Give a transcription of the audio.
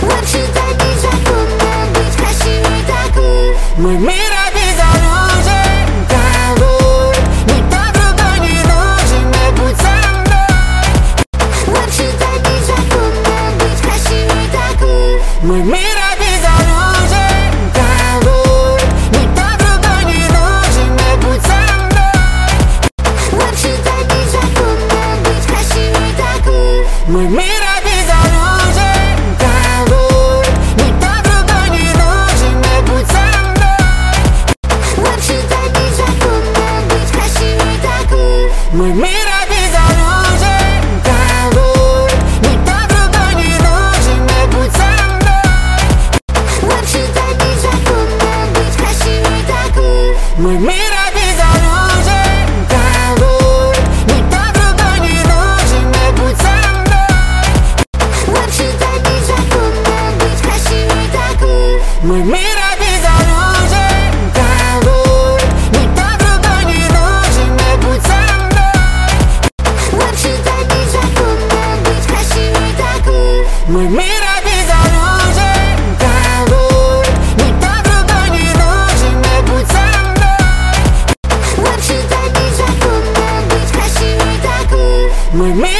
считать незаконно быть красивой такой. Мой мир обезоружен тобой, никто другой не нужен, не будь со мной. Вам считать незаконно быть красивой такой. Мой мир обезоружен тобой, никто другой не нужен, не будь со мной. Вам считать незаконно быть красивой такой. Мой мир обезоружен тобой, никто другой не нужен, не будь со мной. Вам считать незаконно быть красивой такой. Мой мир обезоружен тобой, никто другой не нужен, не будь со мной. Вам считать незаконно быть красивой такой. Мой мир обезоружен тобой, никто другой не нужен, не будь со мной. Вам считать незаконно быть красивой такой. Мой мир обезоружен тобой, никто другой не нужен, не будь со мной. Вам считать незаконно быть красивой такой. Мой мир обезоружен тобой, никто другой не нужен, не будь со мной. Вам считать незаконно быть красивой такой. Мой мир